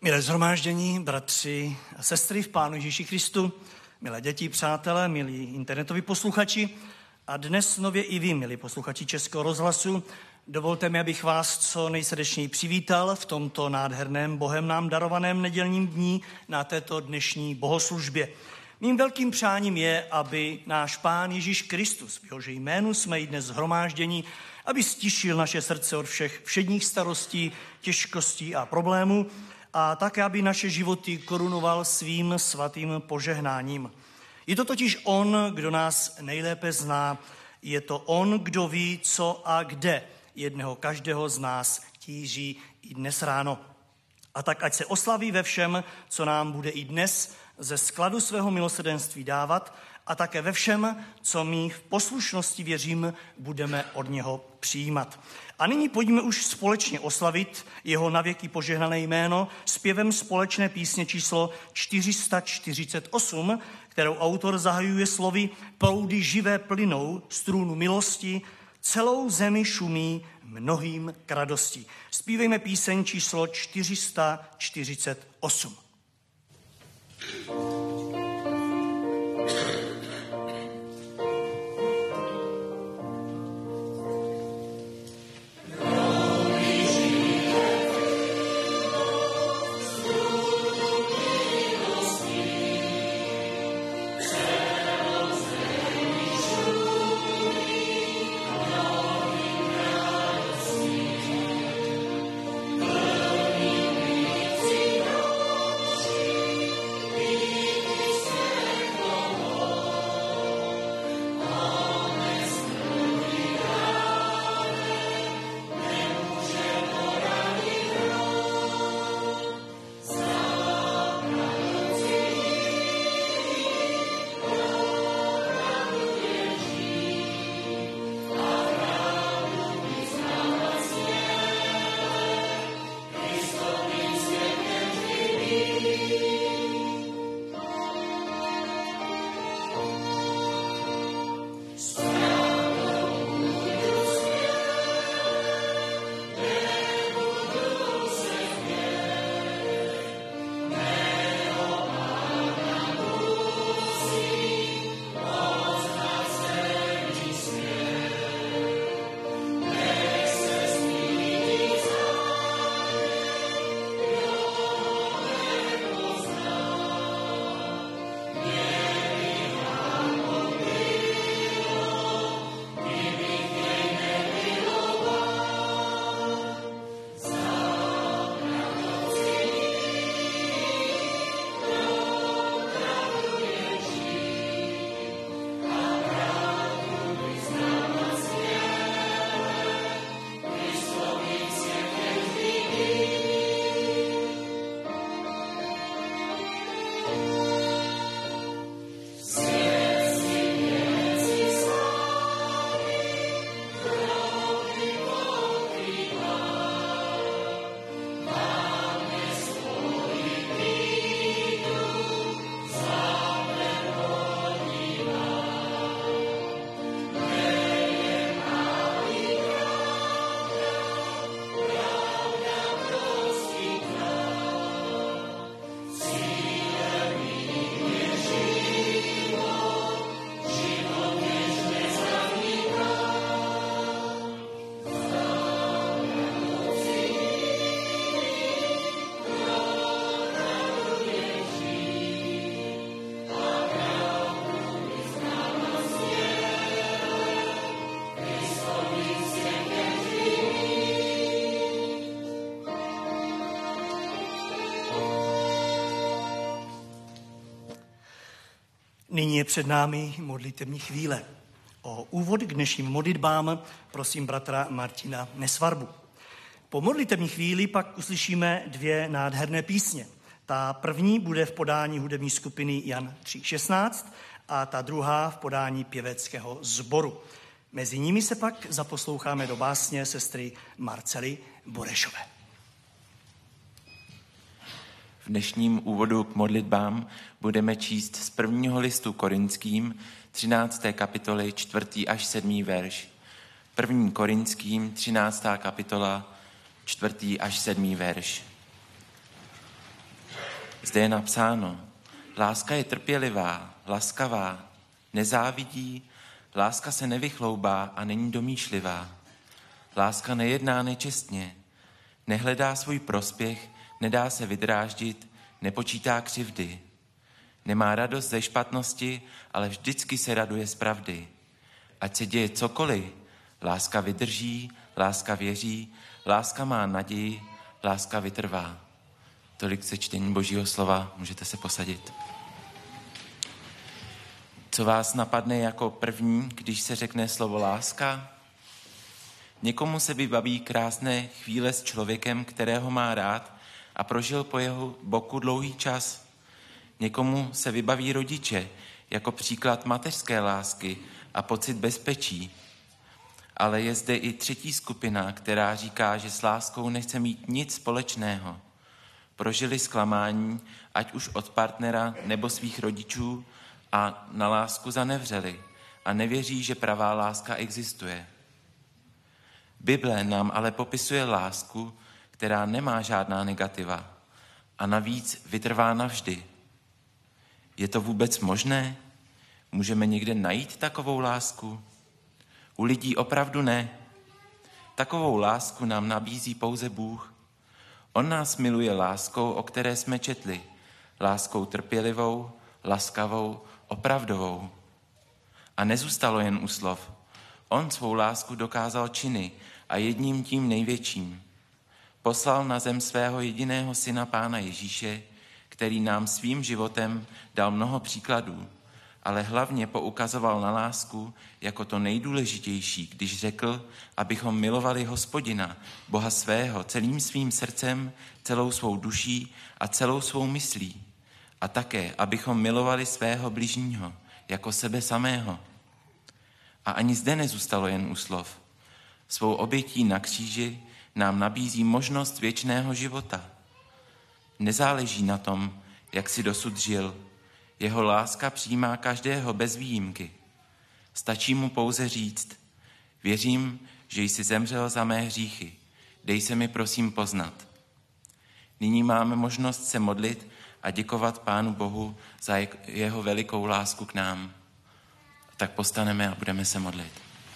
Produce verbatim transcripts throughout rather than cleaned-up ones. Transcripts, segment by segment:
Milé shromáždění, bratři a sestry v Pánu Ježíši Kristu, milé děti, přátelé, milí internetoví posluchači a dnes nově i vy, milí posluchači Českého rozhlasu, dovolte mi, abych vás co nejsrdečněji přivítal v tomto nádherném Bohem nám darovaném nedělním dní na této dnešní bohoslužbě. Mým velkým přáním je, aby náš Pán Ježíš Kristus, v jehož jménu jsme i dnes shromáždění, aby stišil naše srdce od všech všedních starostí, těžkostí a problémů, a také, aby naše životy korunoval svým svatým požehnáním. Je to totiž on, kdo nás nejlépe zná, je to on, kdo ví, co a kde jednoho každého z nás tíží i dnes ráno. A tak ať se oslaví ve všem, co nám bude i dnes ze skladu svého milosrdenství dávat, a také ve všem, co my v poslušnosti, věřím, budeme od něho přijímat. A nyní pojďme už společně oslavit jeho navěky požehnané jméno zpěvem společné písně číslo čtyři sta čtyřicet osm, kterou autor zahajuje slovy: proudy živé plynou z trůnu milosti, celou zemi šumí mnohým k radosti. Zpívejme píseň číslo čtyři sta čtyřicet osm. Nyní je před námi modlitební chvíle. O úvod k dnešním modlitbám prosím bratra Martina Nesvarbu. Po modlitební chvíli pak uslyšíme dvě nádherné písně. Ta první bude v podání hudební skupiny Jan tři šestnáct a ta druhá v podání pěveckého sboru. Mezi nimi se pak zaposloucháme do básně sestry Marcely Borešové. V dnešním úvodu k modlitbám budeme číst z prvního listu Korinským, třinácté kapitoly, čtvrtý až sedmý verš. První Korinským, třináctá kapitola, čtvrtý až sedmý verš. Zde je napsáno, láska je trpělivá, laskavá, nezávidí, láska se nevychloubá a není domýšlivá. Láska nejedná nečestně, nehledá svůj prospěch, nedá se vydráždit, nepočítá křivdy. Nemá radost ze špatnosti, ale vždycky se raduje z pravdy. Ať se děje cokoliv, láska vydrží, láska věří, láska má naději, láska vytrvá. Tolik se čtení Božího slova, můžete se posadit. Co vás napadne jako první, když se řekne slovo láska? Někomu se vybaví krásné chvíle s člověkem, kterého má rád a prožil po jeho boku dlouhý čas. Někomu se vybaví rodiče jako příklad mateřské lásky a pocit bezpečí. Ale je zde i třetí skupina, která říká, že s láskou nechce mít nic společného. Prožili zklamání, ať už od partnera nebo svých rodičů, a na lásku zanevřeli a nevěří, že pravá láska existuje. Bible nám ale popisuje lásku, která nemá žádná negativa a navíc vytrvá navždy. Je to vůbec možné? Můžeme někde najít takovou lásku? U lidí opravdu ne. Takovou lásku nám nabízí pouze Bůh. On nás miluje láskou, o které jsme četli. Láskou trpělivou, laskavou, opravdovou. A nezůstalo jen u slov. On svou lásku dokázal činy a jedním tím největším. Poslal na zem svého jediného syna Pána Ježíše, který nám svým životem dal mnoho příkladů, ale hlavně poukazoval na lásku jako to nejdůležitější, když řekl, abychom milovali Hospodina, Boha svého, celým svým srdcem, celou svou duší a celou svou myslí. A také, abychom milovali svého bližního, jako sebe samého. A ani zde nezůstalo jen u slov. Svou obětí na kříži nám nabízí možnost věčného života. Nezáleží na tom, jak si dosud žil. Jeho láska přijímá každého bez výjimky. Stačí mu pouze říct, věřím, že jsi zemřel za mé hříchy. Dej se mi prosím poznat. Nyní máme možnost se modlit a děkovat Pánu Bohu za jeho velikou lásku k nám. Tak postaneme a budeme se modlit.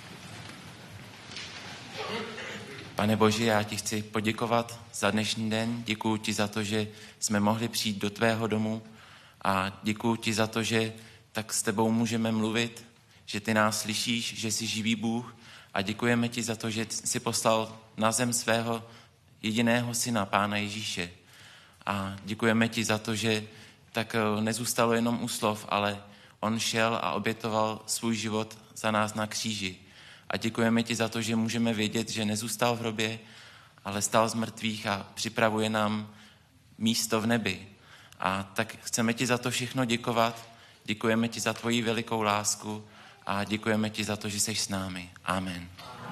Pane Bože, já ti chci poděkovat za dnešní den. Děkuji ti za to, že jsme mohli přijít do tvého domu a děkuji ti za to, že tak s tebou můžeme mluvit, že ty nás slyšíš, že jsi živý Bůh a děkujeme ti za to, že jsi poslal na zem svého jediného syna, Pána Ježíše. A děkujeme ti za to, že tak nezůstalo jenom u slov, ale on šel a obětoval svůj život za nás na kříži. A děkujeme ti za to, že můžeme vědět, že nezůstal v hrobě, ale stal z mrtvých a připravuje nám místo v nebi. A tak chceme ti za to všechno děkovat. Děkujeme ti za tvoji velikou lásku a děkujeme ti za to, že jsi s námi. Amen.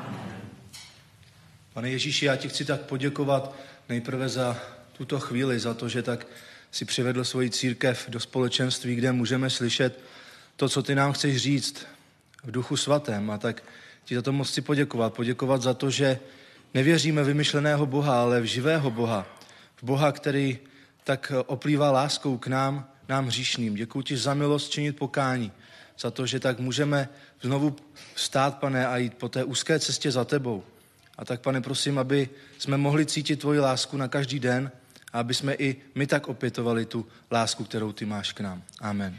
Pane Ježíši, já ti chci tak poděkovat nejprve za tuto chvíli, za to, že tak si přivedl svoji církev do společenství, kde můžeme slyšet to, co ty nám chceš říct v Duchu Svatém. A tak ti za to moc chci poděkovat. Poděkovat za to, že nevěříme v vymyšleného Boha, ale v živého Boha. V Boha, který tak oplývá láskou k nám, nám hříšným. Děkuji ti za milost činit pokání. Za to, že tak můžeme znovu vstát, Pane, a jít po té úzké cestě za tebou. A tak, Pane, prosím, aby jsme mohli cítit tvoji lásku na každý den a aby jsme i my tak opětovali tu lásku, kterou ty máš k nám. Amen.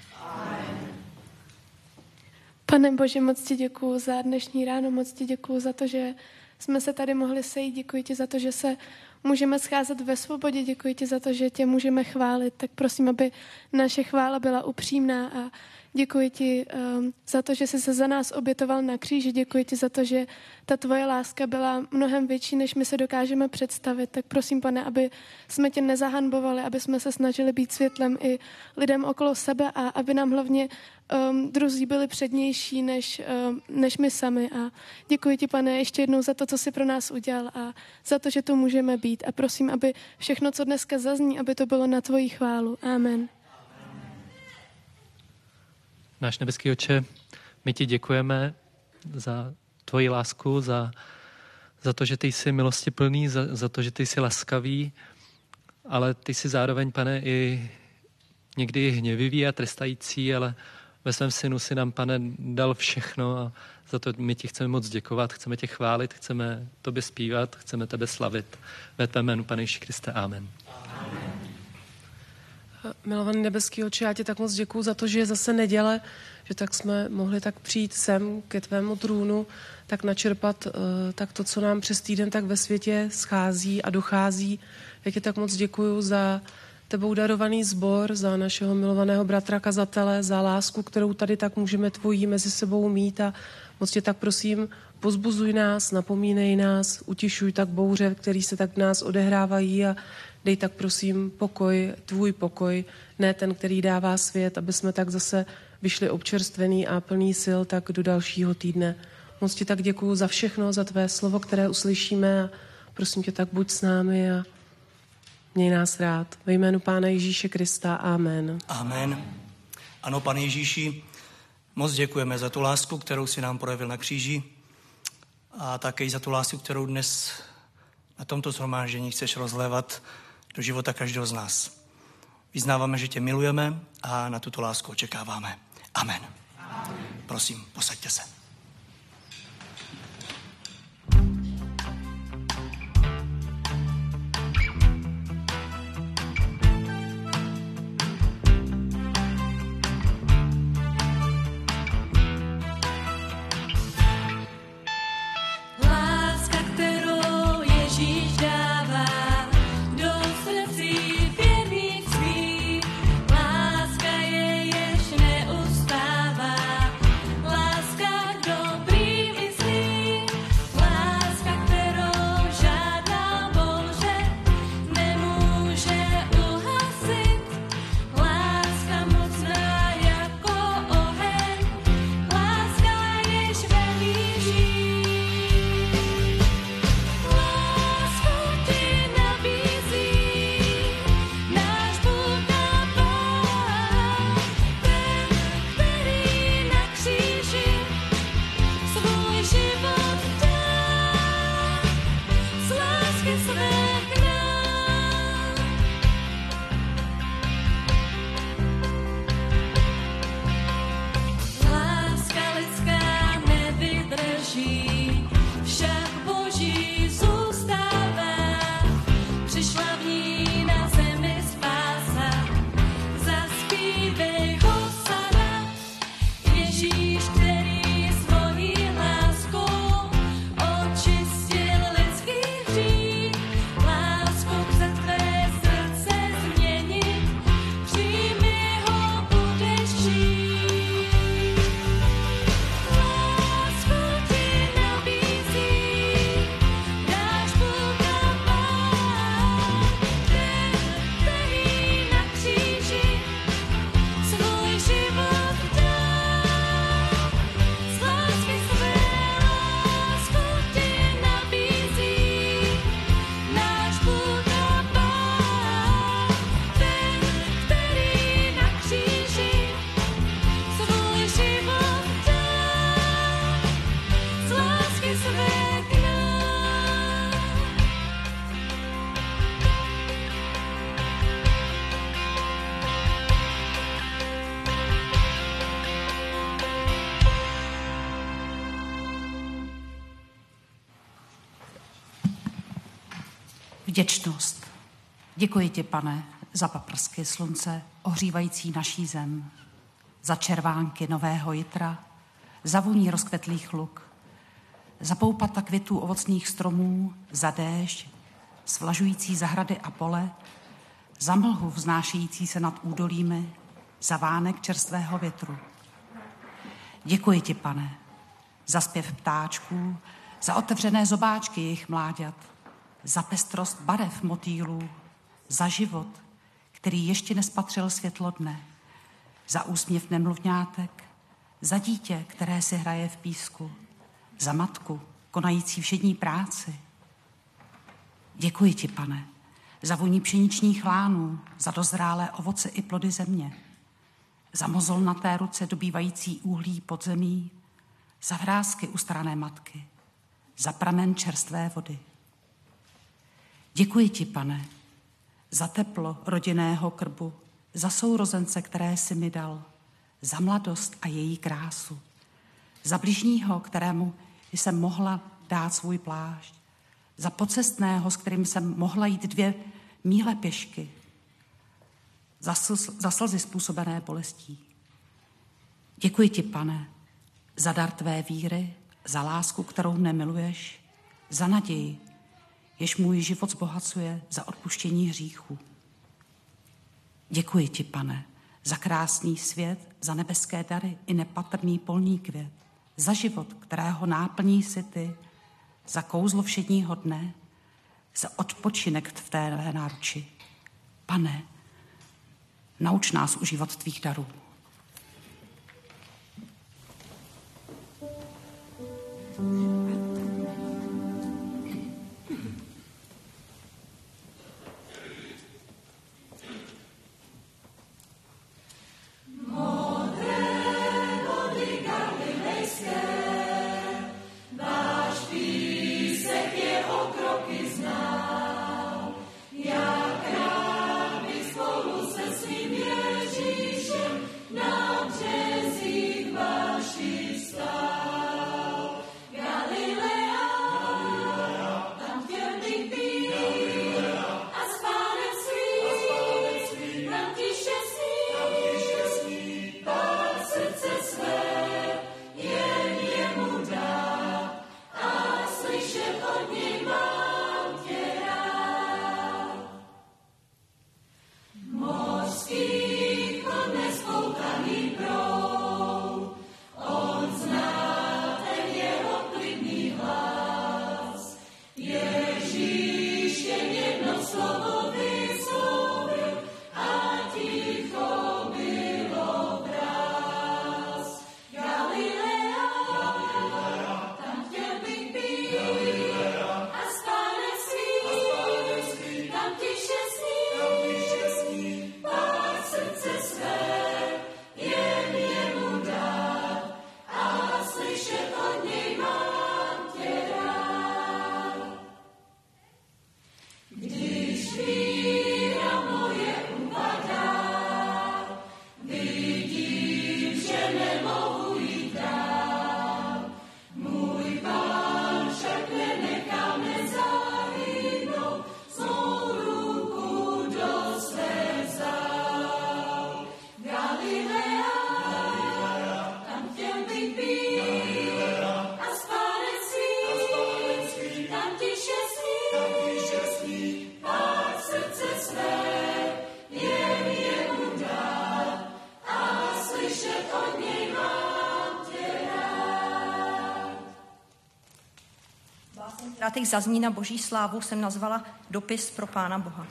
Pane Bože, moc ti děkuju za dnešní ráno, moc ti děkuju za to, že jsme se tady mohli sejít. Děkuji ti za to, že se můžeme scházet ve svobodě. Děkuji ti za to, že tě můžeme chválit. Tak prosím, aby naše chvála byla upřímná a děkuji ti um, za to, že jsi se za nás obětoval na kříži. Děkuji ti za to, že ta tvoje láska byla mnohem větší, než my se dokážeme představit. Tak prosím, Pane, aby jsme tě nezahanbovali, aby jsme se snažili být světlem i lidem okolo sebe a aby nám hlavně um, druzí byli přednější než, um, než my sami. A děkuji ti, Pane, ještě jednou za to, co jsi pro nás udělal a za to, že tu můžeme být. A prosím, aby všechno, co dneska zazní, aby to bylo na tvoji chválu. Amen. Náš nebeský Otče, my ti děkujeme za tvoji lásku, za, za to, že ty jsi milostiplný, za, za to, že ty jsi laskavý, ale ty jsi zároveň, Pane, i, někdy hněvivý a trestající, ale ve svém synu si nám, Pane, dal všechno a za to my ti chceme moc děkovat, chceme tě chválit, chceme tobě zpívat, chceme tebe slavit. Ve tvém jménu, Pane Ježíši Kriste, amen. Milovaný nebeský Otče, já ti tak moc děkuju za to, že je zase neděle, že tak jsme mohli tak přijít sem ke tvému trůnu, tak načerpat uh, tak to, co nám přes týden tak ve světě schází a dochází. Já ti tak moc děkuju za tebou darovaný sbor, za našeho milovaného bratra kazatele, za lásku, kterou tady tak můžeme tvojí mezi sebou mít a moc tě tak prosím, pozbuzuj nás, napomínej nás, utišuj tak bouře, který se tak v nás odehrávají a dej tak prosím pokoj, tvůj pokoj, ne ten, který dává svět, aby jsme tak zase vyšli občerstvený a plný sil tak do dalšího týdne. Moc ti tak děkuju za všechno, za tvé slovo, které uslyšíme a prosím tě tak buď s námi a měj nás rád. Ve jménu Pána Ježíše Krista. Amen. Amen. Ano, Pane Ježíši, moc děkujeme za tu lásku, kterou si nám projevil na kříži a také i za tu lásku, kterou dnes na tomto shromáždění chceš rozlévat do života každého z nás. Vyznáváme, že tě milujeme a na tuto lásku očekáváme. Amen. Amen. Prosím, posaďte se. Vděčnost. Děkuji ti, Pane, za paprsky slunce ohřívající naší zem, za červánky nového jitra, za vůní rozkvetlých luk, za poupata květů ovocných stromů, za déšť, svlažující zahrady a pole, za mlhu vznášející se nad údolími, za vánek čerstvého větru. Děkuji ti, Pane, za zpěv ptáčků, za otevřené zobáčky jejich mláďat, za pestrost barev motýlů, za život, který ještě nespatřil světlo dne, za úsměv nemluvňátek, za dítě, které si hraje v písku, za matku, konající všední práci. Děkuji ti, Pane, za vůni pšeničních lánů, za dozrálé ovoce i plody země, za mozolnaté ruce dobývající uhlí pod zemí, za vrásky ustarané matky, za pramen čerstvé vody. Děkuji ti, Pane, za teplo rodinného krbu, za sourozence, které jsi mi dal, za mladost a její krásu, za bližního, kterému jsem mohla dát svůj plášť, za pocestného, s kterým jsem mohla jít dvě míle pěšky, za, slz, za slzy způsobené bolestí. Děkuji ti, Pane, za dar tvé víry, za lásku, kterou mne miluješ, za naději, jež můj život zbohacuje, za odpuštění hříchů. Děkuji ti, Pane, za krásný svět, za nebeské dary i nepatrný polní květ, za život, kterého náplní si ty, za kouzlo všedního dne, za odpočinek v té náruči. Pane, nauč nás užívat tvých darů. která teď zazní na boží slávu, jsem nazvala dopis pro Pána Boha.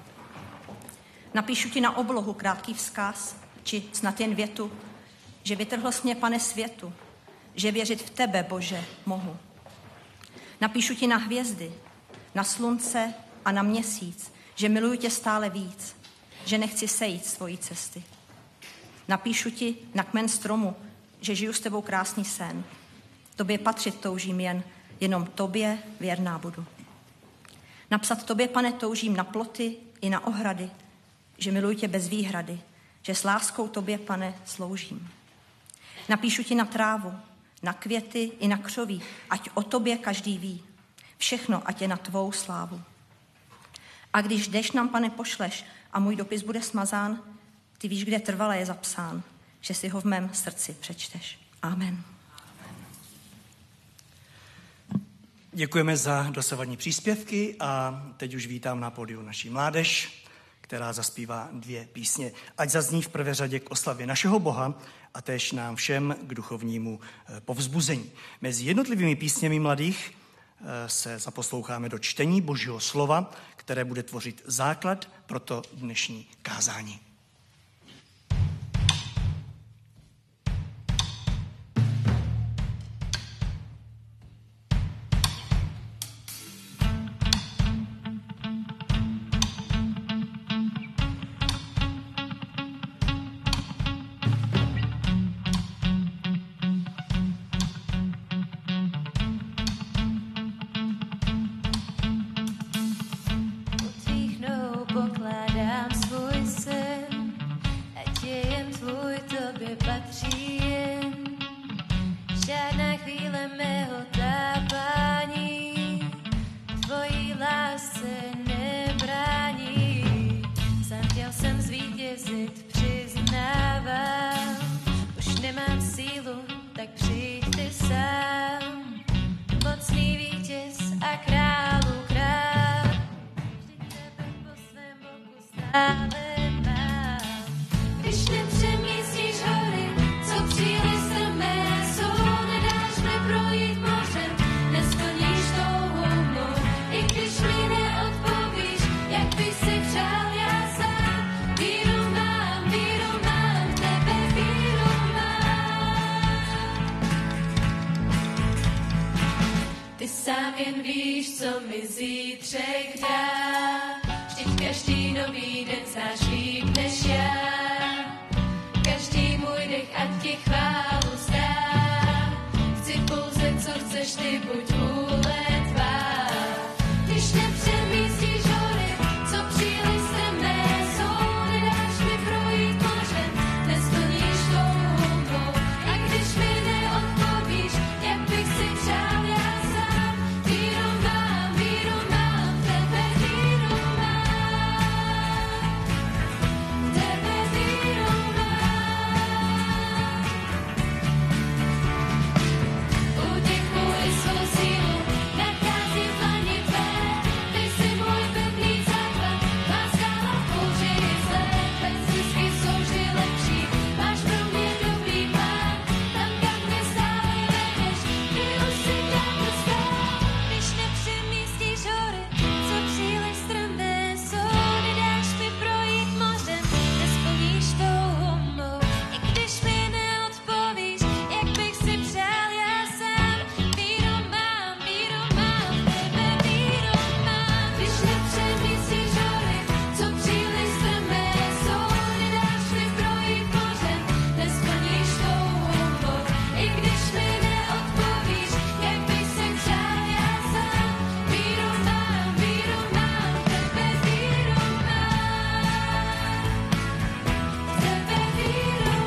Napíšu ti na oblohu krátký vzkaz, či snad jen větu, že vytrhl jsi mě, Pane, světu, že věřit v tebe, Bože, mohu. Napíšu ti na hvězdy, na slunce a na měsíc, že miluju tě stále víc, že nechci sejít svojí cesty. Napíšu ti na kmen stromu, že žiju s tebou krásný sen. Tobě patřit toužím jen, jenom tobě věrná budu. Napsat tobě, Pane, toužím na ploty i na ohrady, že miluji tě bez výhrady, že s láskou tobě, Pane, sloužím. Napíšu ti na trávu, na květy i na křoví, ať o tobě každý ví. Všechno, ať je na tvou slávu. A když dešť nám, Pane, pošleš a můj dopis bude smazán, ty víš, kde trvale je zapsán, že si ho v mém srdci přečteš. Amen. Děkujeme za dosavadní příspěvky a teď už vítám na pódiu naší mládež, která zaspívá dvě písně. Ať zazní v prvé řadě k oslavě našeho Boha a též nám všem k duchovnímu povzbuzení. Mezi jednotlivými písněmi mladých se zaposloucháme do čtení Božího slova, které bude tvořit základ pro to dnešní kázání. Pokládám svůj sen mého tápání, tvojí lásce nebrání. Sám chtěl jsem zvítězit, přiznávám, už nemám sílu, tak přijď ty sám. Mocný vítěz a králu král, vždyť tebe po svém boku stále mám. Když nepřemístíš hory, co příliš strmé jsou, nedáš mi projít mořem, nesplníš touhu mou. I když mi neodpovíš, jak bych si přál já sám, víru mám, víru mám, v tebe víru mám. Ty sám jen víš, co mi zítřek dá, vždyť každý nový den znáš líp než já. Každý můj dech, ať ti chválu zdá. Chci pouze, co chceš ty, buď vůle tvá. Když nepřemístíš hory, co příliš strmé jsou, nedáš mi projít mořem, nesplníš touhu mou. A když mi neodpovíš, jak bych si přál já sám, víru mám, víru mám, v tebe víru mám. V tebe víru uděkuji svou sílu, nacházím v dlani tvé. Ty jsi můj pevný základ, má skála v bouři zlé. Bez zisky jsou vždy lepší, máš pro mě dobrý plán. Tam, kam mě stále vedeš, ty už si dávno stál. Když nepřemístíš hory, co příliš strmé jsou, nedáš mi projít mořem, nesplníš touhu mou. I když mi neodpovíš, jak bych si přál já sám, víru mám, víru mám, v tebe víru mám. Když nepřemístíš hory, co příliš strmé jsou, nedáš mi projít mořem, nesplníš touhu mou. I když mi neodpovíš, jak bych si přál já sám, víru mám, víru mám, v tebe víru mám. V tebe víru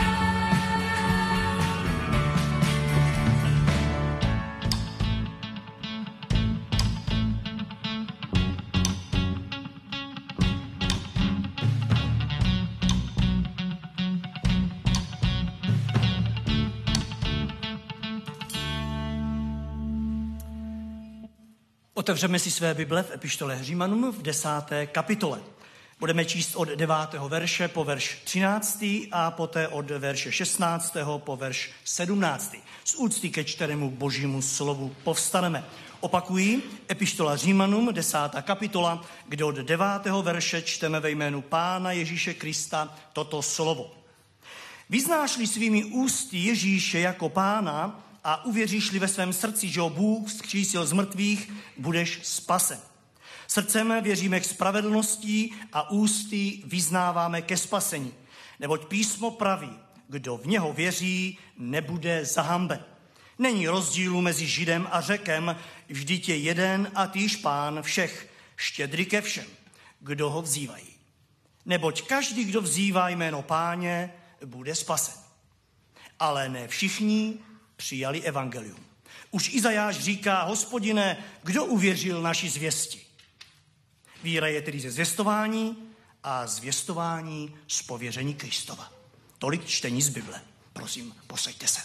Otevřeme si své Bible v epištole Římanům v desáté kapitole. Budeme číst od devátého verše po verš třináctý a poté od verše šestnáctého po verš sedmnáctý. Z úcty ke čterému božímu slovu povstaneme. Opakuji, epištola Římanům, desátá kapitola, kde od devátého verše čteme ve jménu Pána Ježíše Krista toto slovo. Vyznáš-li svými ústy Ježíše jako Pána a uvěříš-li ve svém srdci, že ho Bůh vzkřísil z mrtvých, budeš spasen. Srdcem věříme k spravedlnosti a ústy vyznáváme ke spasení. Neboť písmo praví, kdo v něho věří, nebude zahamben. Není rozdílu mezi Židem a Řekem, vždyť je jeden a týž Pán všech, štědrý ke všem, kdo ho vzývají. Neboť každý, kdo vzývá jméno Páně, bude spasen. Ale ne všichni přijali evangelium. Už Izajáš říká, Hospodine, kdo uvěřil naši zvěsti? Víra je tedy ze zvěstování a zvěstování z pověření Kristova. Tolik čtení z Bible. Prosím, posaďte se.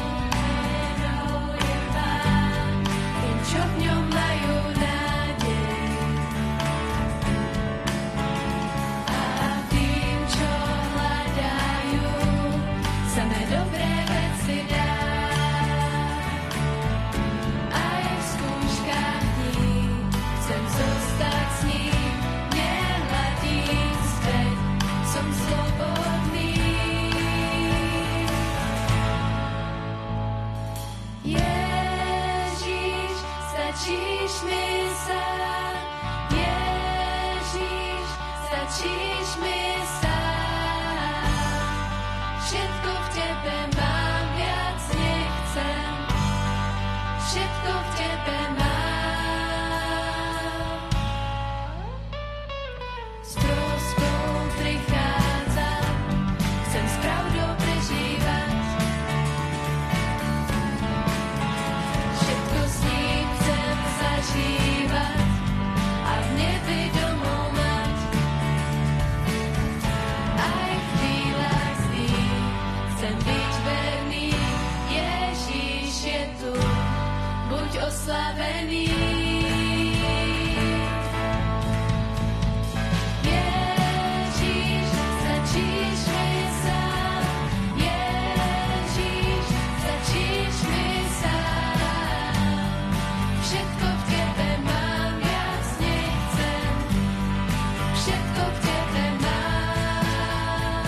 Čo v ňom majú nádej. stačíš mi sám. Všetko v tebe mám, viac nechcem. Všetko v tebe mám. S prosbou prichádzam, chcem s pravdou prežívať. Všetko s ním chcem zažívať a v nebi domov mať. Aj v chvíľach zlých chcem byť verný, Ježíš je tu, buď oslavený. Ježíš, stačíš mi sám. Ježíš, stačíš mi sám. Všetko v tebe mám, viac nechcem. Všetko v tebe mám.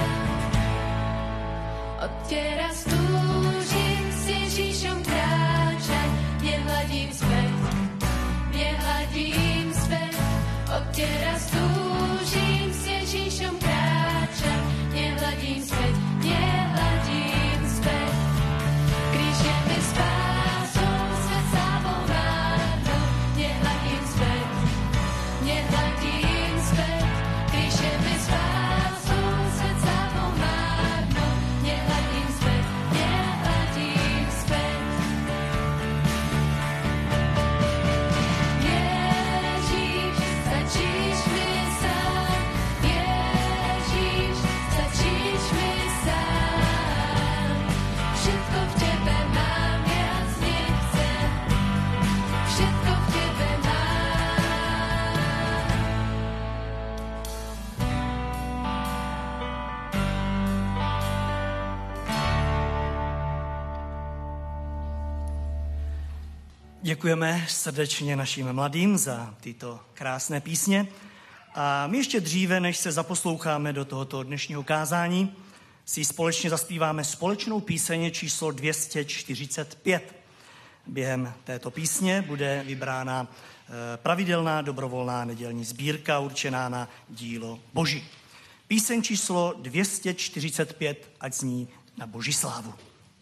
Odteraz túžim s Ježíšom kráčať, nehľadím späť, nehľadím späť. Odteraz túžim s Ježíšom kráčať, nehľadím späť, nehľadím späť. Kríž je mi spásou, svet slávou vádnou, nehľadím späť, nehľadím späť. Kríž je mi spásou, svet slávou vádnou, nehľadím späť, nehľadím späť. Ježíš, stačíš mi sám. Ježíš, stačíš mi sám. Všetko v tebe mám, viac nechcem. Všetko v tebe mám. Děkujeme srdečně našim mladým za tyto krásné písně. A my ještě dříve, než se zaposloucháme do tohoto dnešního kázání, si společně zaspíváme společnou píseň číslo dvě stě čtyřicet pět. Během této písně bude vybrána eh, pravidelná dobrovolná nedělní sbírka určená na dílo Boží. Píseň číslo dvě stě čtyřicet pět, ať zní na Boží slávu.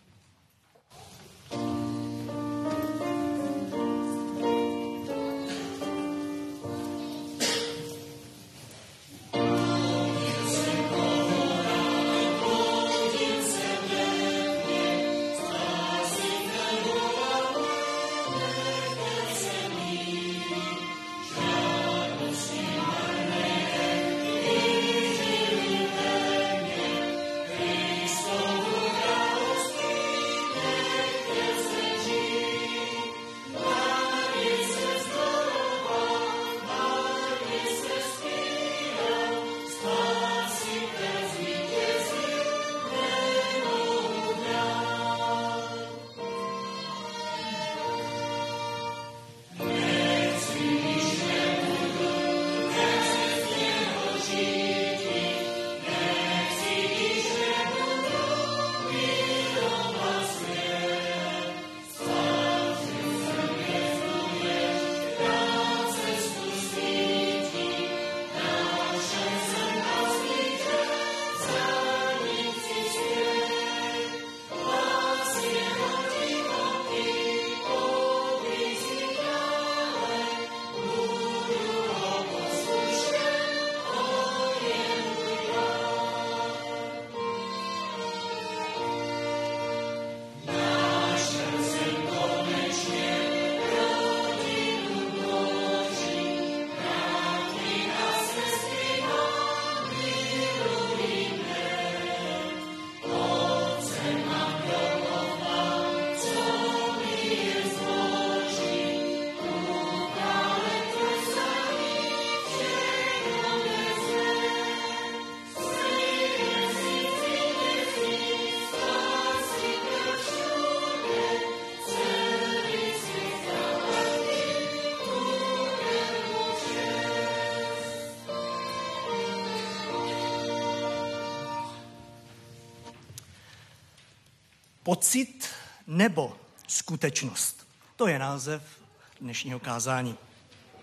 Pocit nebo skutečnost. To je název dnešního kázání.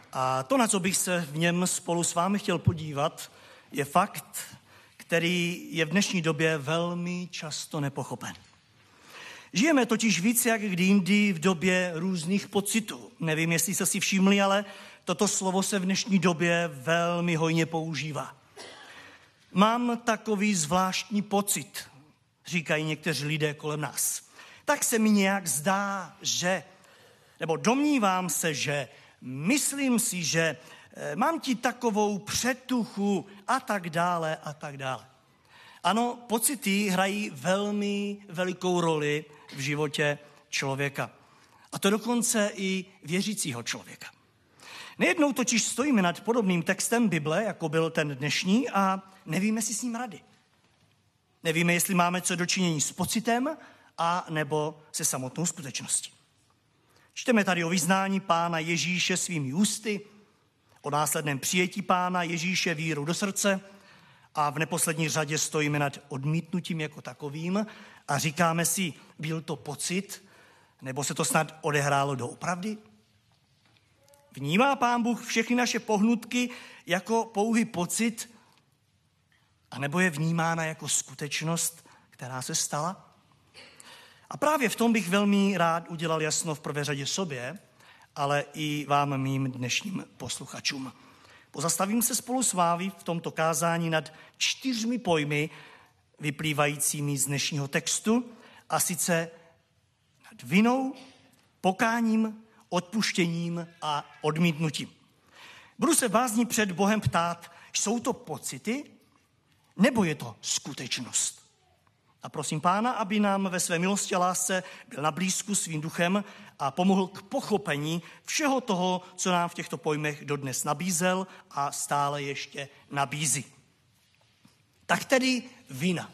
A to, na co bych se v něm spolu s vámi chtěl podívat, je fakt, který je v dnešní době velmi často nepochopen. Žijeme totiž víc jak kdy jindy v době různých pocitů. Nevím, jestli jste si všimli, ale toto slovo se v dnešní době velmi hojně používá. Mám takový zvláštní pocit, říkají někteří lidé kolem nás. Tak se mi nějak zdá, že, nebo domnívám se, že, myslím si, že, mám ti takovou přetuchu a tak dále a tak dále. Ano, pocity hrají velmi velikou roli v životě člověka. A to dokonce i věřícího člověka. Nejednou totiž stojíme nad podobným textem Bible, jako byl ten dnešní, a nevíme si s ním rady. Nevíme, jestli máme co dočinění s pocitem a nebo se samotnou skutečností. Čteme tady o vyznání Pána Ježíše svými ústy, o následném přijetí Pána Ježíše vírou do srdce a v neposlední řadě stojíme nad odmítnutím jako takovým a říkáme si, byl to pocit, nebo se to snad odehrálo doopravdy? Vnímá Pán Bůh všechny naše pohnutky jako pouhý pocit, anebo je vnímána jako skutečnost, která se stala? A právě v tom bych velmi rád udělal jasno v prvé řadě sobě, ale i vám, mým dnešním posluchačům. Pozastavím se spolu s vámi v tomto kázání nad čtyřmi pojmy vyplývajícími z dnešního textu, a sice nad vinou, pokáním, odpuštěním a odmítnutím. Budu se bázní před Bohem ptát, jsou to pocity, nebo je to skutečnost? A prosím Pána, aby nám ve své milosti a lásce byl na blízku svým duchem a pomohl k pochopení všeho toho, co nám v těchto pojmech dodnes nabízel a stále ještě nabízí. Tak tedy vina.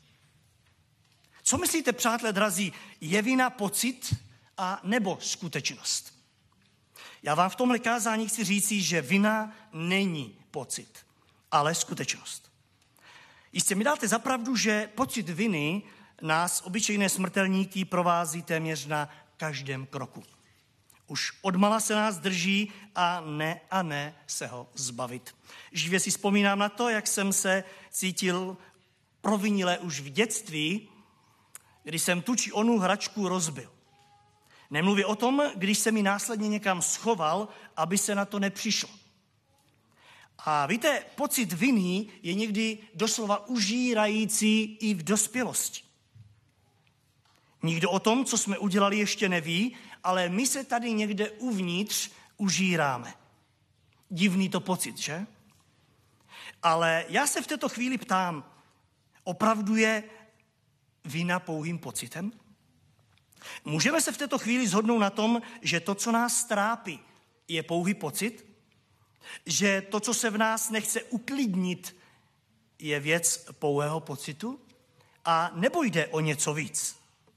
Co myslíte, přátelé drazí, je vina pocit a nebo skutečnost? Já vám v tomhle kázání chci říci, že vina není pocit, ale skutečnost. Jistě mi dáte za pravdu, že pocit viny nás, obyčejné smrtelníky, provází téměř na každém kroku. Už odmala se nás drží a ne a ne se ho zbavit. Živě si vzpomínám na to, jak jsem se cítil provinile už v dětství, když jsem tu či onu hračku rozbil. Nemluvě o tom, když se mi následně někam schoval, aby se na to nepřišlo. A víte, pocit viny je někdy doslova užírající i v dospělosti. Nikdo o tom, co jsme udělali, ještě neví, ale my se tady někde uvnitř užíráme. Divný to pocit, že? Ale já se v této chvíli ptám, opravdu je vina pouhým pocitem? Můžeme se v této chvíli shodnout na tom, že to, co nás trápí, je pouhý pocit? Že to, co se v nás nechce uklidnit, je věc pouhého pocitu? A nebo jde o něco víc?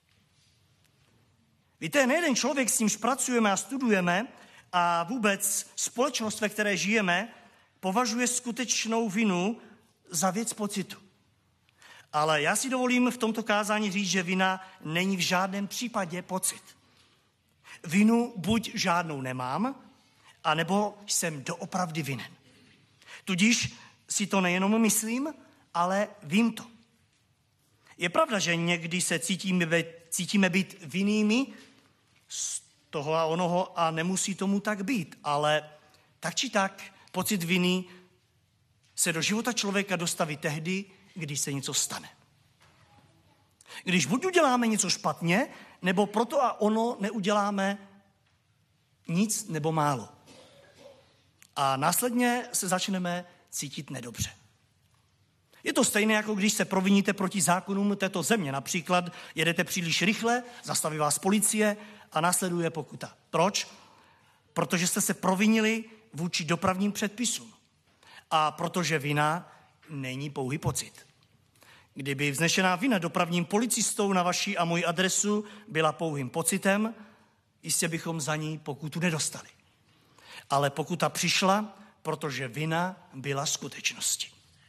Víte, nejeden člověk, s nímž pracujeme a studujeme, a vůbec společnost, ve které žijeme, považuje skutečnou vinu za věc pocitu. Ale já si dovolím v tomto kázání říct, že vina není v žádném případě pocit. Vinu buď žádnou nemám, anebo jsem doopravdy vinen. Tudíž si to nejenom myslím, ale vím to. Je pravda, že někdy se cítíme být, cítíme být vinnými z toho a onoho a nemusí tomu tak být, ale tak či tak pocit viny se do života člověka dostaví tehdy, když se něco stane. Když buď uděláme něco špatně, nebo proto a ono neuděláme nic nebo málo. A následně se začneme cítit nedobře. Je to stejné, jako když se proviníte proti zákonům této země. Například jedete příliš rychle, zastaví vás policie a následuje pokuta. Proč? Protože jste se provinili vůči dopravním předpisům. A protože vina není pouhý pocit. Kdyby vznešená vina dopravním policistou na vaši a moji adresu byla pouhým pocitem, jistě bychom za ní pokutu nedostali. Ale pokuta přišla, protože vina byla skutečností.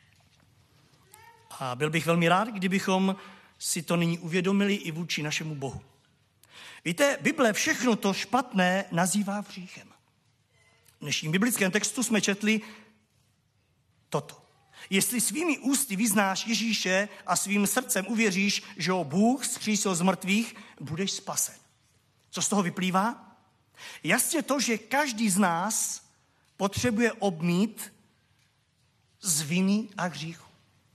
A byl bych velmi rád, kdybychom si to nyní uvědomili i vůči našemu Bohu. Víte, Bible všechno to špatné nazývá hříchem. dnešním biblickém textu jsme četli toto. Jestli svými ústy vyznáš Ježíše a svým srdcem uvěříš, že ho Bůh vzkřísil z mrtvých, budeš spasen. Co z toho vyplývá? Jasně to, že každý z nás potřebuje obmít z viny a hříchu,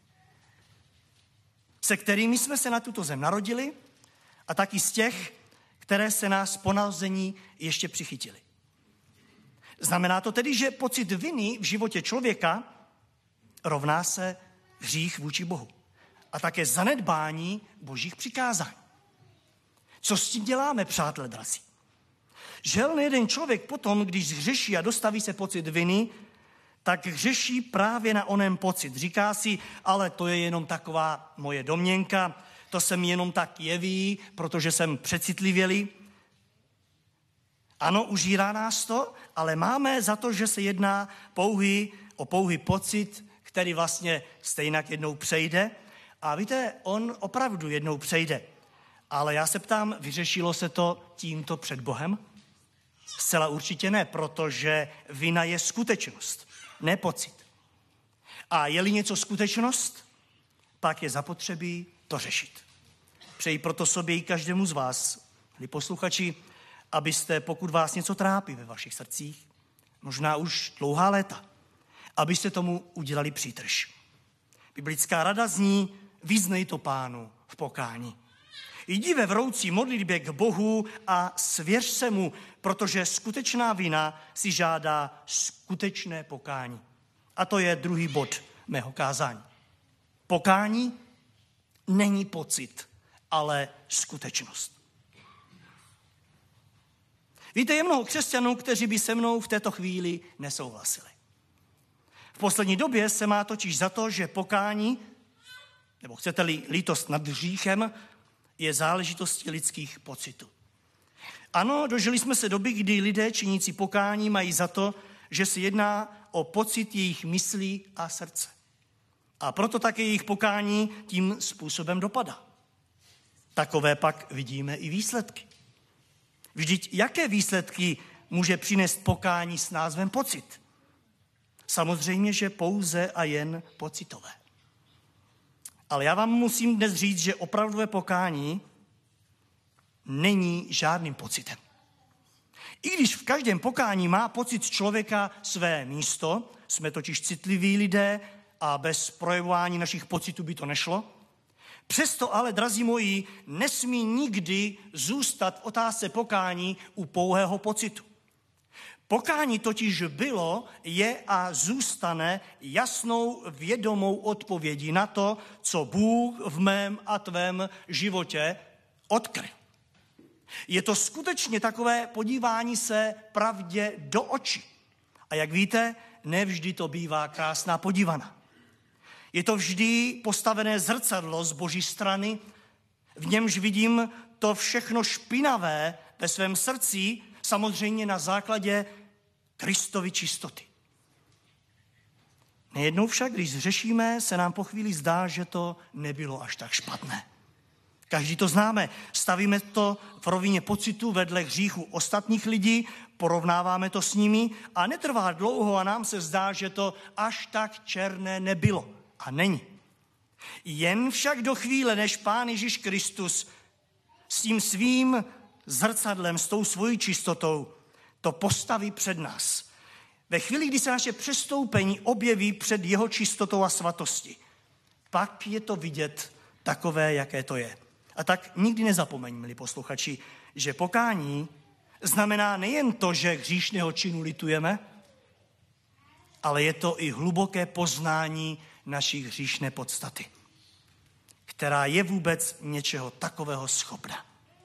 se kterými jsme se na tuto zem narodili a taky z těch, které se nás po narození ještě přichytily. Znamená to tedy, že pocit viny v životě člověka rovná se hřích vůči Bohu a také zanedbání božích přikázání. Co s tím děláme, přátelé drazí? Žel nejeden člověk potom, když hřeší a dostaví se pocit viny, tak hřeší právě na onen pocit. Říká si, ale to je jenom taková moje domněnka, to se mi jenom tak jeví, protože jsem přecitlivělý. Ano, užírá nás to, ale máme za to, že se jedná pouhý, o pouhý pocit, který vlastně stejnak jednou přejde. A víte, on opravdu jednou přejde. Ale já se ptám, vyřešilo se to tímto před Bohem? Zcela určitě ne, protože vina je skutečnost, ne pocit. A je-li něco skutečnost, pak je zapotřebí to řešit. Přeji proto sobě i každému z vás, milí posluchači, abyste, pokud vás něco trápí ve vašich srdcích, možná už dlouhá léta, abyste tomu udělali přítrž. Biblická rada zní, vyznej to Pánu v pokání. Jdi ve vroucí modlitbě k Bohu a svěř se mu, protože skutečná vina si žádá skutečné pokání. A to je druhý bod mého kázání. Pokání není pocit, ale skutečnost. Víte, je mnoho křesťanů, kteří by se mnou v této chvíli nesouhlasili. V poslední době se má totiž za to, že pokání, nebo chcete-li lítost nad hříchem, je záležitostí lidských pocitů. Ano, dožili jsme se doby, kdy lidé činící pokání mají za to, že se jedná o pocit jejich myslí a srdce. A proto také jejich pokání tím způsobem dopadá. Takové pak vidíme i výsledky. Vždyť jaké výsledky může přinést pokání s názvem pocit? Samozřejmě, že pouze a jen pocitové. Ale já vám musím dnes říct, že opravdové pokání není žádným pocitem. I když v každém pokání má pocit člověka své místo, jsme totiž citliví lidé a bez projevování našich pocitů by to nešlo, přesto ale, drazí moji, nesmí nikdy zůstat v otázce pokání u pouhého pocitu. Pokání totiž bylo, je a zůstane jasnou vědomou odpovědí na to, co Bůh v mém a tvém životě odkryl. Je to skutečně takové podívání se pravdě do očí. A jak víte, nevždy to bývá krásná podívaná. Je to vždy postavené zrcadlo z Boží strany, v němž vidím to všechno špinavé ve svém srdci, samozřejmě na základě Kristovy čistoty. Nejednou však, když zřešíme, se nám po chvíli zdá, že to nebylo až tak špatné. Každý to známe. Stavíme to v rovině pocitu vedle hříchu ostatních lidí, porovnáváme to s nimi a netrvá dlouho a nám se zdá, že to až tak černé nebylo. A není. Jen však do chvíle, než Pán Ježíš Kristus s tím svým zrcadlem, s tou svojí čistotou, to postaví před nás. Ve chvíli, kdy se naše přestoupení objeví před jeho čistotou a svatostí, pak je to vidět takové, jaké to je. A tak nikdy nezapomeň, milí posluchači, že pokání znamená nejen to, že hříšného činu litujeme, ale je to i hluboké poznání naší hříšné podstaty, která je vůbec něčeho takového schopna.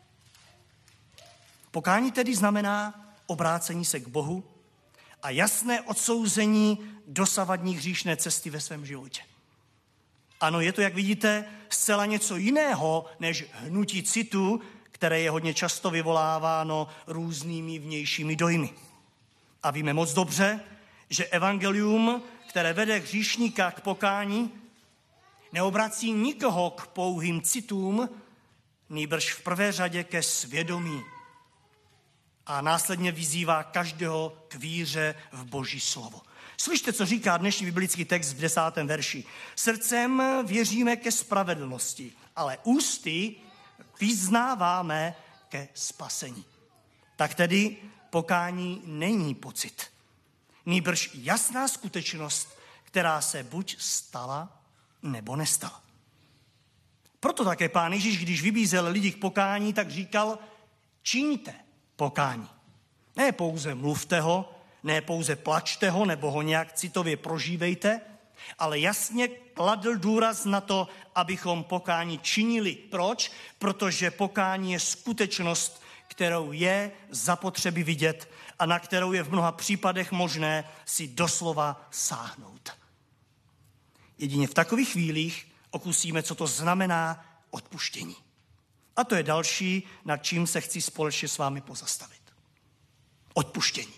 Pokání tedy znamená obrácení se k Bohu a jasné odsouzení dosavadní hříšné cesty ve svém životě. Ano, je to, jak vidíte, zcela něco jiného než hnutí citu, které je hodně často vyvoláváno různými vnějšími dojmy. A víme moc dobře, že evangelium, které vede hříšníka k pokání, neobrací nikoho k pouhým citům, nýbrž v prvé řadě ke svědomí. a následně vyzývá každého k víře v Boží slovo. Slyšte, co říká dnešní biblický text v desátém verši. Srdcem věříme ke spravedlnosti, ale ústy vyznáváme ke spasení. Tak tedy pokání není pocit. Nýbrž jasná skutečnost, která se buď stala, nebo nestala. Proto také Pán Ježíš, když vybízel lidi k pokání, tak říkal, čiňte pokání. Ne pouze mluvte ho, ne pouze plačte ho, nebo ho nějak citově prožívejte, ale jasně kladl důraz na to, abychom pokání činili. Proč? Protože pokání je skutečnost, kterou je zapotřebí vidět a na kterou je v mnoha případech možné si doslova sáhnout. Jedině v takových chvílích okusíme, co to znamená odpuštění. A to je další, nad čím se chci společně s vámi pozastavit. Odpuštění.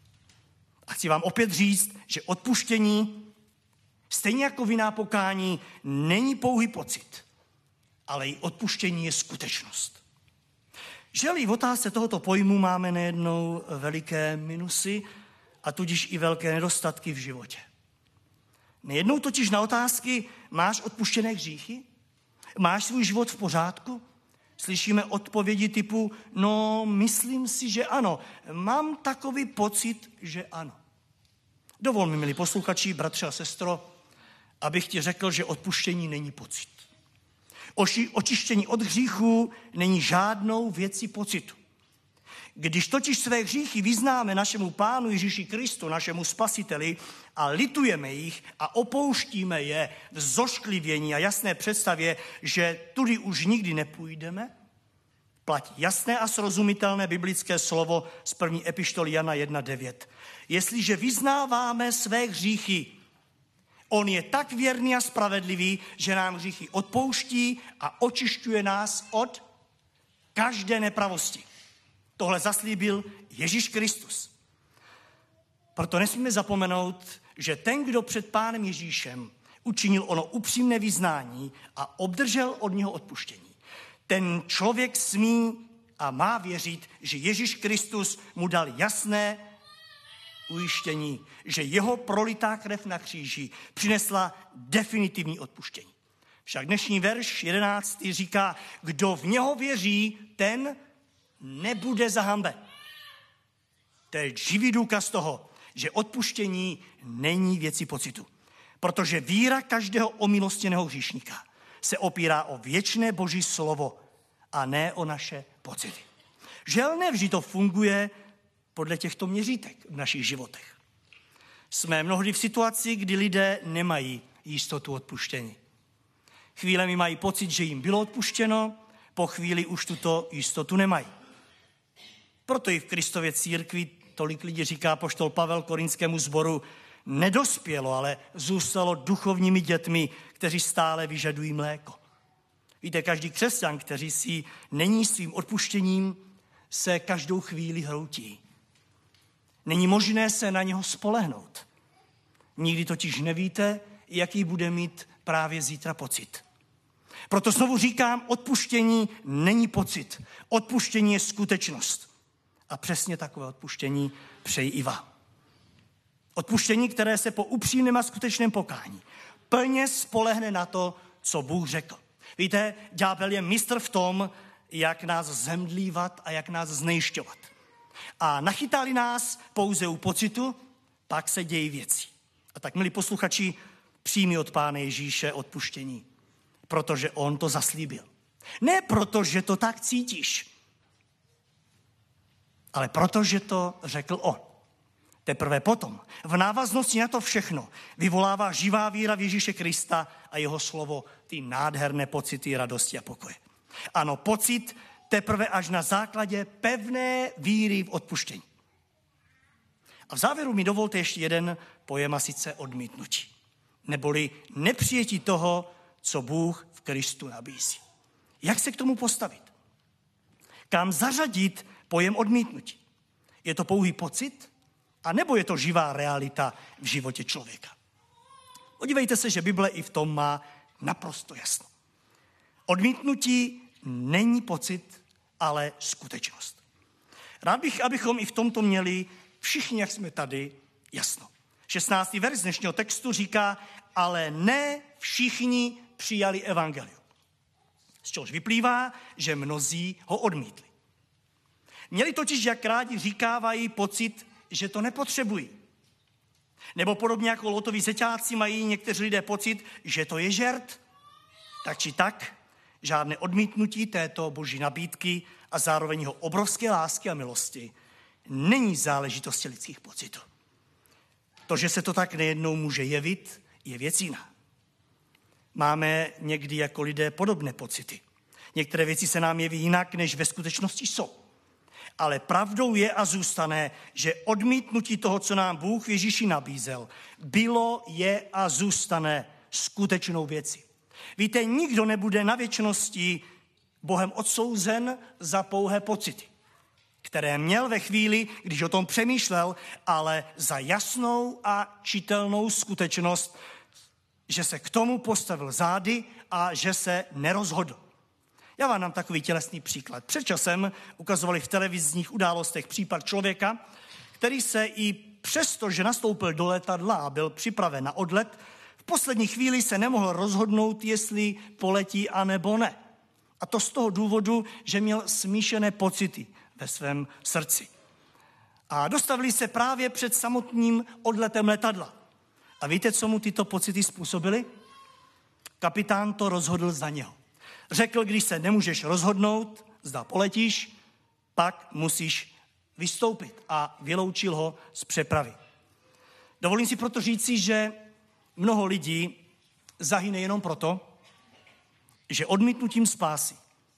A chci vám opět říct, že odpuštění, stejně jako vinná pokání, není pouhý pocit, ale i odpuštění je skutečnost. Želi v otázce tohoto pojmu máme nejednou veliké minusy a tudíž i velké nedostatky v životě. Nejednou totiž na otázky, máš odpuštěné hříchy? Máš svůj život v pořádku? Slyšíme odpovědi typu, no myslím si, že ano. Mám takový pocit, že ano. Dovol mi, milí posluchači, bratře a sestro, abych ti řekl, že odpuštění není pocit. Oši, očištění od hříchů není žádnou věcí pocitu. Když totiž své hříchy vyznáme našemu Pánu Ježíši Kristu, našemu Spasiteli, a litujeme jich a opouštíme je v zošklivění a jasné představě, že tudy už nikdy nepůjdeme, platí jasné a srozumitelné biblické slovo z první epištoly Jana jedna devět. Jestliže vyznáváme své hříchy, on je tak věrný a spravedlivý, že nám hříchy odpouští a očišťuje nás od každé nepravosti. Tohle zaslíbil Ježíš Kristus. Proto nesmíme zapomenout, že ten, kdo před Pánem Ježíšem učinil ono upřímné vyznání a obdržel od něho odpuštění, ten člověk smí a má věřit, že Ježíš Kristus mu dal jasné ujištění, že jeho prolitá krev na kříži přinesla definitivní odpuštění. Však dnešní verš jedenáctý říká, kdo v něho věří, ten nebude zahanben. To je živý důkaz toho, že odpuštění není věcí pocitu. Protože víra každého omilostěného hříšníka se opírá o věčné Boží slovo a ne o naše pocity. Žel nevždy to funguje podle těchto měřítek v našich životech. Jsme mnohdy v situaci, kdy lidé nemají jistotu odpuštění. Chvílemi mají pocit, že jim bylo odpuštěno, po chvíli už tuto jistotu nemají. Proto i v Kristově církvi tolik lidí říká apoštol Pavel korintskému sboru, nedospělo, ale zůstalo duchovními dětmi, kteří stále vyžadují mléko. Víte, každý křesťan, který si není svým odpuštěním, se každou chvíli hroutí. Není možné se na něho spolehnout. Nikdy totiž nevíte, jaký bude mít právě zítra pocit. Proto znovu říkám, odpuštění není pocit. Odpuštění je skutečnost. A přesně takové odpuštění přeji i vám. Odpuštění, které se po upřímném a skutečném pokání plně spolehne na to, co Bůh řekl. Víte, ďábel je mistr v tom, jak nás zemdlívat a jak nás znejšťovat. A nachytali nás pouze u pocitu, pak se dějí věci. A tak, milí posluchači, přijmi od Pána Ježíše odpuštění, protože on to zaslíbil. Ne proto, že to tak cítíš, ale protože to řekl on. Teprve potom, v návaznosti na to všechno, vyvolává živá víra v Ježíše Krista a jeho slovo ty nádherné pocity radosti a pokoje. Ano, pocit teprve až na základě pevné víry v odpuštění. A v závěru mi dovolte ještě jeden pojem, a sice odmítnutí. Neboli nepřijetí toho, co Bůh v Kristu nabízí. Jak se k tomu postavit? Kam zařadit pojem odmítnutí? Je to pouhý pocit? A nebo je to živá realita v životě člověka? Podívejte se, že Bible i v tom má naprosto jasno. Odmítnutí není pocit, ale skutečnost. Rád bych, abychom i v tomto měli všichni, jak jsme tady, jasno. šestnáctý verš z dnešního textu říká, ale ne všichni přijali evangelium. Z čehož vyplývá, že mnozí ho odmítli. Měli totiž, jak rádi říkávají, pocit, že to nepotřebují. Nebo podobně jako lotoví zeťáci mají někteří lidé pocit, že to je žert. Tak či tak, žádné odmítnutí této boží nabídky a zároveň jeho obrovské lásky a milosti není záležitostí lidských pocitů. To, že se to tak nejednou může jevit, je věc jiná. Máme někdy jako lidé podobné pocity. Některé věci se nám jeví jinak, než ve skutečnosti jsou. Ale pravdou je a zůstane, že odmítnutí toho, co nám Bůh v Ježíši nabízel, bylo, je a zůstane skutečnou věcí. Víte, nikdo nebude na věčnosti Bohem odsouzen za pouhé pocity, které měl ve chvíli, když o tom přemýšlel, ale za jasnou a čitelnou skutečnost, že se k tomu postavil zády a že se nerozhodl. Já vám dám takový tělesný příklad. Před časem ukazovali v televizních událostech případ člověka, který se i přesto, že nastoupil do letadla a byl připraven na odlet, v poslední chvíli se nemohl rozhodnout, jestli poletí anebo ne. A to z toho důvodu, že měl smíšené pocity ve svém srdci. A dostavili se právě před samotným odletem letadla. A víte, co mu tyto pocity způsobily? Kapitán to rozhodl za něho. Řekl, když se nemůžeš rozhodnout, zda poletíš, pak musíš vystoupit a vyloučil ho z přepravy. Dovolím si proto říci, že mnoho lidí zahyne jenom proto, že odmítnutím spásy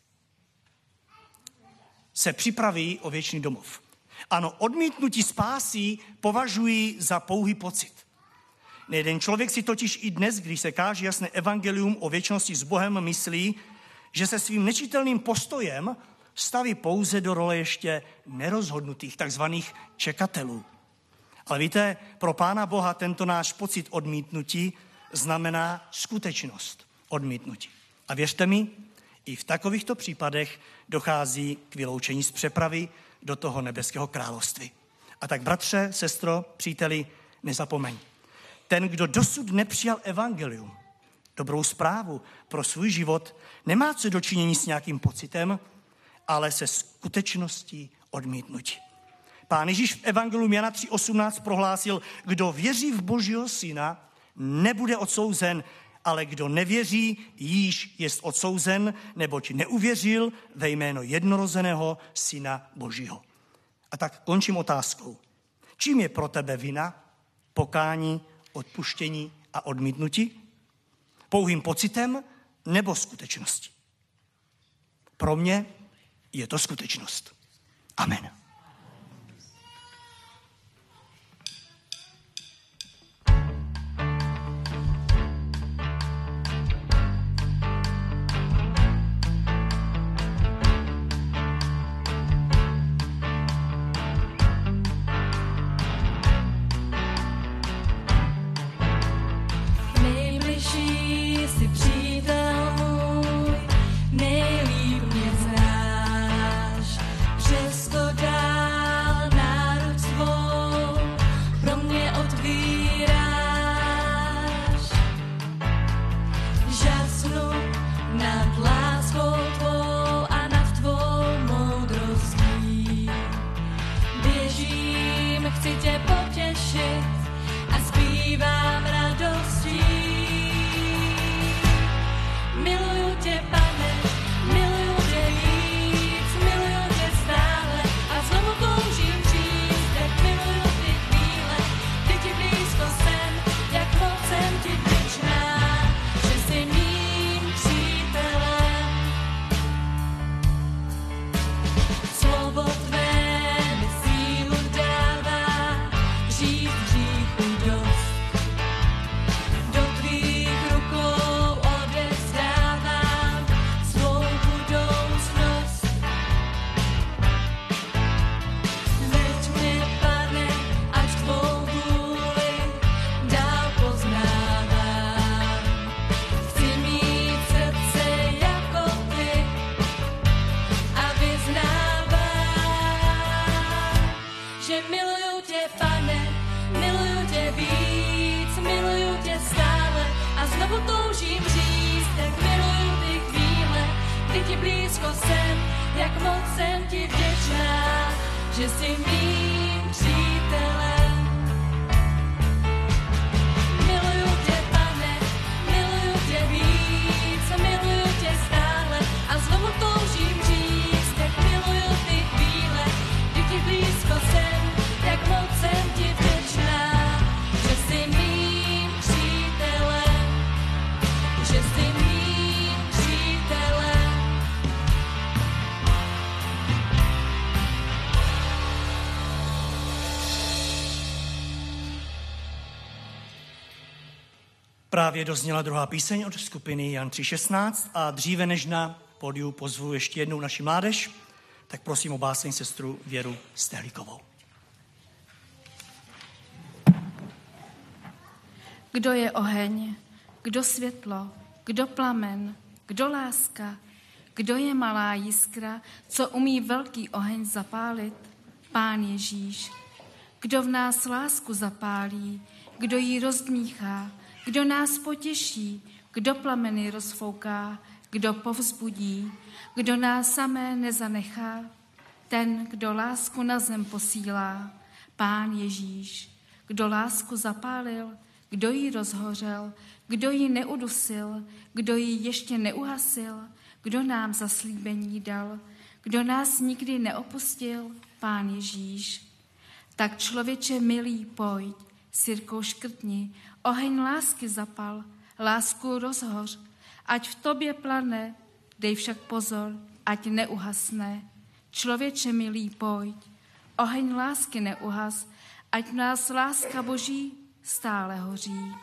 se připraví o věčný domov. Ano, odmítnutí spásy považují za pouhý pocit. Nejeden člověk si totiž i dnes, když se káže jasné evangelium o věčnosti s Bohem, myslí, že se svým nečitelným postojem staví pouze do role ještě nerozhodnutých, takzvaných čekatelů. Ale víte, pro Pána Boha tento náš pocit odmítnutí znamená skutečnost odmítnutí. A věřte mi, i v takovýchto případech dochází k vyloučení z přepravy do toho nebeského království. A tak, bratře, sestro, příteli, nezapomeň. Ten, kdo dosud nepřijal evangelium, dobrou zprávu pro svůj život, nemá co dočinění s nějakým pocitem, ale se skutečností odmítnutí. Pán Ježíš v evangelium Jana tři osmnáct prohlásil, kdo věří v Božího syna, nebude odsouzen, ale kdo nevěří, již jest odsouzen, neboť neuvěřil ve jméno jednorozeného syna Božího. A tak končím otázkou. Čím je pro tebe vina, pokání, odpuštění a odmítnutí? Pouhým pocitem nebo skutečností? Pro mě je to skutečnost. Amen. Nejlíp mě znáš, přesto dá Právě dozněla druhá píseň od skupiny Jan tři šestnáct a dříve než na pódiu pozvu ještě jednou naši mládež, tak prosím o báseň sestru Věru Stehlíkovou. Kdo je oheň, kdo světlo, kdo plamen, kdo láska, kdo je malá jiskra, co umí velký oheň zapálit? Pán Ježíš. Kdo v nás lásku zapálí, kdo ji rozdmíchá, kdo nás potěší, kdo plameny rozfouká, kdo povzbudí, kdo nás samé nezanechá, ten, kdo lásku na zem posílá, Pán Ježíš. Kdo lásku zapálil, kdo ji rozhořel, kdo ji neudusil, kdo ji ještě neuhasil, kdo nám zaslíbení dal, kdo nás nikdy neopustil, Pán Ježíš. Tak člověče milý, pojď, sirkou škrtni, oheň lásky zapal, lásku rozhoř, ať v tobě plane, dej však pozor, ať neuhasne. Člověče milý, pojď, oheň lásky neuhas, ať v nás láska Boží stále hoří.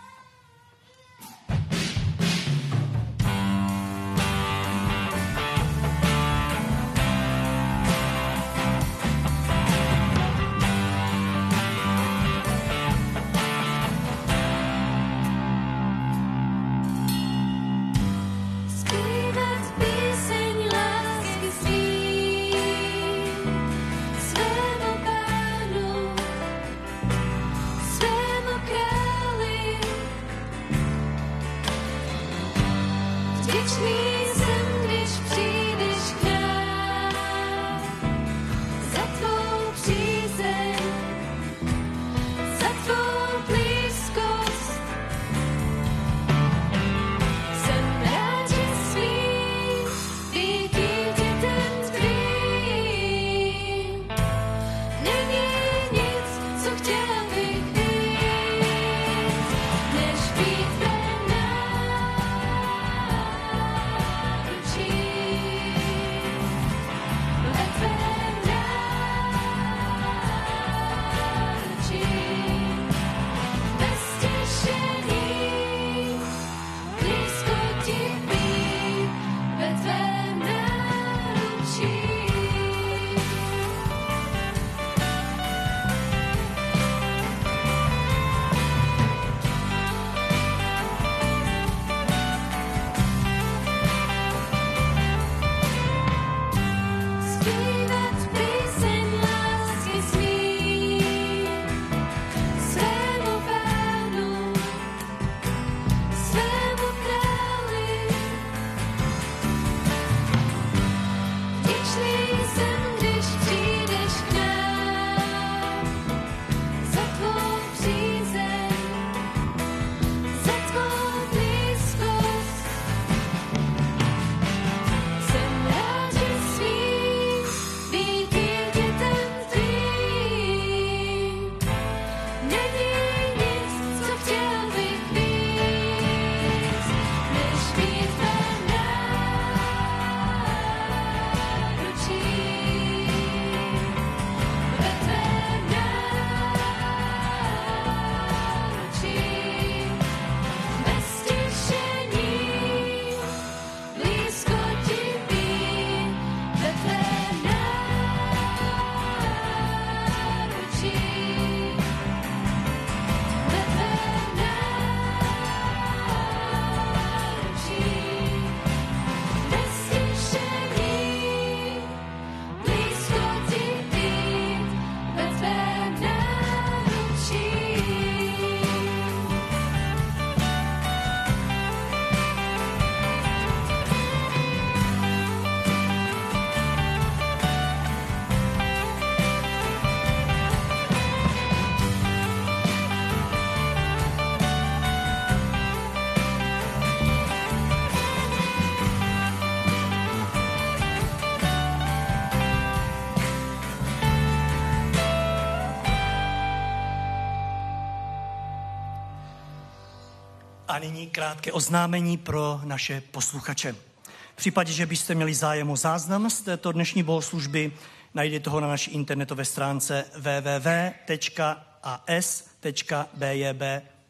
A nyní krátké oznámení pro naše posluchače. V případě, že byste měli zájem o záznam z této dnešní bohoslužby, najdete ho na naší internetové stránce w w w tečka a s tečka b j b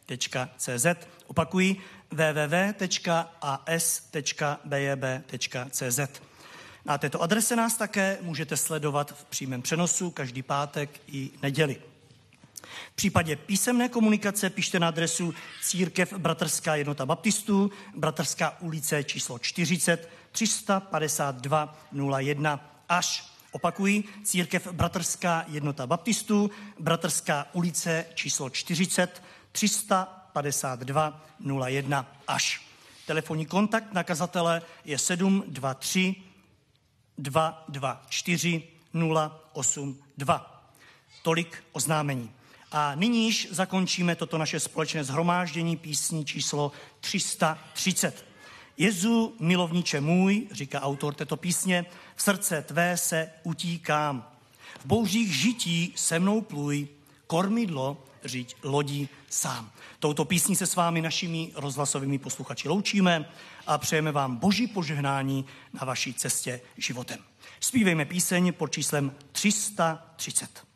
tečka cé zet. Opakuji w w w tečka a s tečka b j b tečka cé zet. Na této adrese nás také můžete sledovat v přímém přenosu každý pátek i neděli. V případě písemné komunikace pište na adresu Církev Bratrská jednota baptistů, Bratrská ulice číslo čtyřicet, tři sta padesát dva nula jedna až. Opakuji, Církev Bratrská jednota baptistů, Bratrská ulice číslo čtyřicet, tři sta padesát dva nula jedna až. Telefonní kontakt na kazatele je sedm dva tři dva dva čtyři nula osm dva. Tolik oznámení. A nyní již zakončíme toto naše společné shromáždění písní číslo tři sta třicet. Jezu, milovníče můj, říká autor této písně, v srdce tvé se utíkám. V bouřích žití se mnou pluj, kormidlo řiď lodí sám. Touto písní se s vámi, našimi rozhlasovými posluchači, loučíme a přejeme vám boží požehnání na vaší cestě životem. Zpívejme píseň pod číslem tři sta třicet.